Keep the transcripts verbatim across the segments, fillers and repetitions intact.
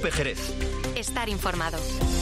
COPE Jerez. Estar informado.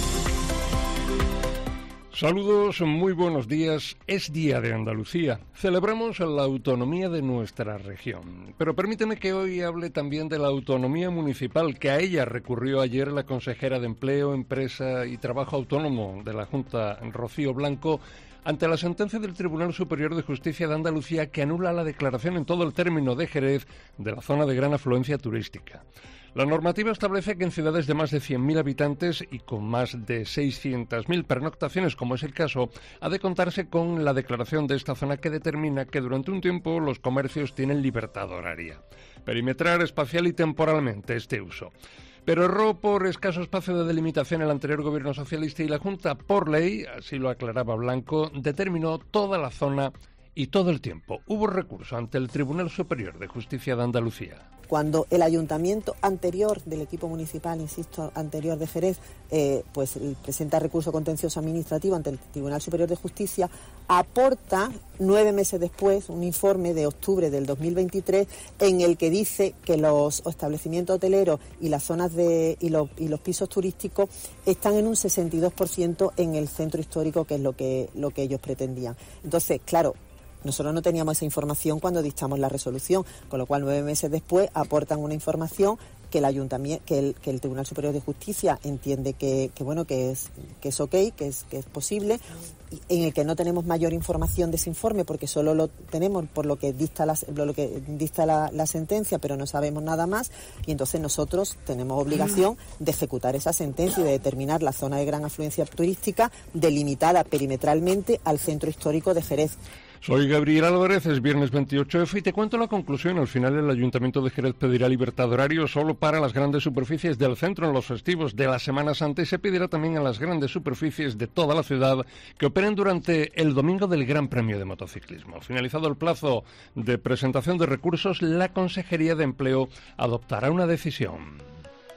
Saludos, muy buenos días. Es Día de Andalucía. Celebramos la autonomía de nuestra región. Pero permíteme que hoy hable también de la autonomía municipal, que a ella recurrió ayer la consejera de Empleo, Empresa y Trabajo Autónomo de la Junta, Rocío Blanco, ante la sentencia del Tribunal Superior de Justicia de Andalucía que anula la declaración en todo el término de Jerez de la zona de gran afluencia turística. La normativa establece que en ciudades de más de cien mil habitantes y con más de seiscientas mil pernoctaciones, como es el caso, ha de contarse con la declaración de esta zona que determina que durante un tiempo los comercios tienen libertad horaria, perimetral, espacial y temporalmente este uso. Pero erró por escaso espacio de delimitación el anterior gobierno socialista y la Junta, por ley, así lo aclaraba Blanco, determinó toda la zona y todo el tiempo. Hubo recurso ante el Tribunal Superior de Justicia de Andalucía. Cuando el ayuntamiento anterior del equipo municipal, insisto, anterior de Jerez, eh, pues presenta recurso contencioso administrativo ante el Tribunal Superior de Justicia, aporta nueve meses después un informe de octubre del dos mil veintitrés en el que dice que los establecimientos hoteleros y las zonas de y los, y los pisos turísticos están en un sesenta y dos por ciento en el centro histórico, que es lo que lo que ellos pretendían. Entonces, claro, nosotros no teníamos esa información cuando dictamos la resolución, con lo cual nueve meses después aportan una información que el ayuntamiento, que el, que el Tribunal Superior de Justicia entiende que, que bueno, que es que es ok, que es que es posible, en el que no tenemos mayor información de ese informe porque solo lo tenemos por lo que dicta la, lo que dicta la, la sentencia, pero no sabemos nada más, y entonces nosotros tenemos obligación de ejecutar esa sentencia y de determinar la zona de gran afluencia turística delimitada perimetralmente al centro histórico de Jerez. Soy Gabriel Álvarez, es viernes veintiocho efe y te cuento la conclusión. Al final el Ayuntamiento de Jerez pedirá libertad de horario solo para las grandes superficies del centro en los festivos de la Semana Santa y se pedirá también a las grandes superficies de toda la ciudad que operen durante el domingo del Gran Premio de Motociclismo. Finalizado el plazo de presentación de recursos, la Consejería de Empleo adoptará una decisión.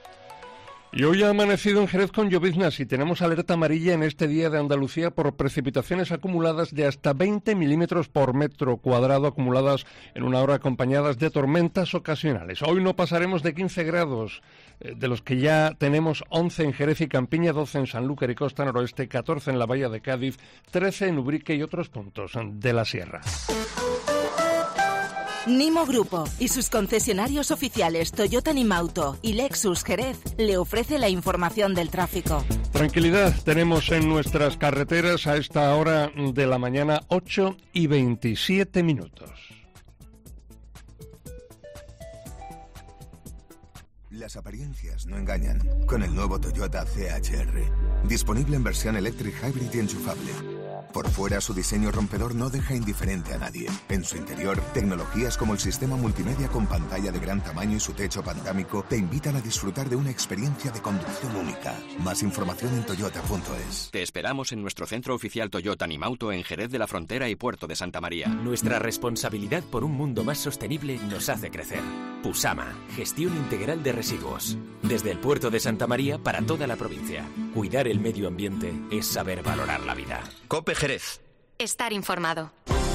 Y hoy ha amanecido en Jerez con lloviznas y tenemos alerta amarilla en este día de Andalucía por precipitaciones acumuladas de hasta veinte milímetros por metro cuadrado acumuladas en una hora, acompañadas de tormentas ocasionales. Hoy no pasaremos de quince grados, eh, de los que ya tenemos once en Jerez y Campiña, doce en Sanlúcar y Costa Noroeste, catorce en la Bahía de Cádiz, trece en Ubrique y otros puntos de la Sierra. Nimo Grupo y sus concesionarios oficiales Toyota Nimauto y Lexus Jerez le ofrece la información del tráfico. Tranquilidad tenemos en nuestras carreteras a esta hora de la mañana, ocho y veintisiete minutos. Las apariencias no engañan. Con el nuevo Toyota C H R. Disponible en versión Electric Hybrid y enchufable. Por fuera, su diseño rompedor no deja indiferente a nadie. En su interior, tecnologías como el sistema multimedia con pantalla de gran tamaño y su techo panorámico te invitan a disfrutar de una experiencia de conducción única. Más información en toyota punto es. Te esperamos en nuestro centro oficial Toyota Nimauto en Jerez de la Frontera y Puerto de Santa María. Nuestra responsabilidad por un mundo más sostenible nos hace crecer. Pusama, gestión integral de residuos. Desde el Puerto de Santa María para toda la provincia. Cuidar el medio ambiente es saber valorar la vida. COPE Jerez. Estar informado.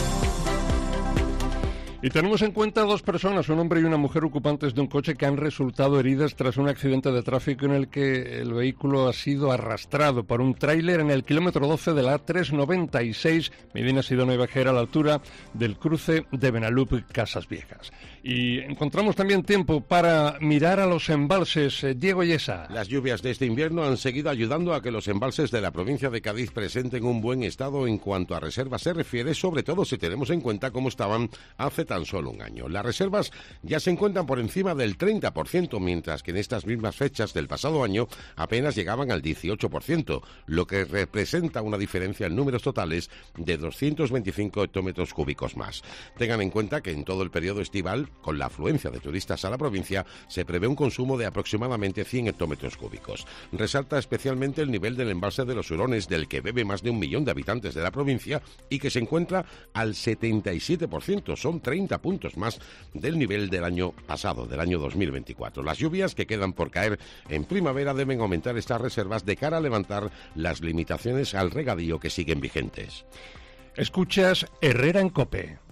Y tenemos en cuenta dos personas, un hombre y una mujer ocupantes de un coche que han resultado heridas tras un accidente de tráfico en el que el vehículo ha sido arrastrado por un tráiler en el kilómetro doce de la A trescientos noventa y seis, Medina Sidona y Bajera, a la altura del cruce de Benalup Casas Viejas. Y encontramos también tiempo para mirar a los embalses. Diego Yesa. Las lluvias de este invierno han seguido ayudando a que los embalses de la provincia de Cádiz presenten un buen estado en cuanto a reservas se refiere, sobre todo si tenemos en cuenta cómo estaban hace tan solo un año. Las reservas ya se encuentran por encima del treinta por ciento, mientras que en estas mismas fechas del pasado año apenas llegaban al dieciocho por ciento, lo que representa una diferencia en números totales de doscientos veinticinco hectómetros cúbicos más. Tengan en cuenta que en todo el periodo estival, con la afluencia de turistas a la provincia, se prevé un consumo de aproximadamente cien hectómetros cúbicos. Resalta especialmente el nivel del embalse de los Hurones, del que bebe más de un millón de habitantes de la provincia y que se encuentra al setenta y siete por ciento, son treinta puntos más del nivel del año pasado, del año dos mil veinticuatro. Las lluvias que quedan por caer en primavera deben aumentar estas reservas de cara a levantar las limitaciones al regadío que siguen vigentes. Escuchas Herrera en COPE.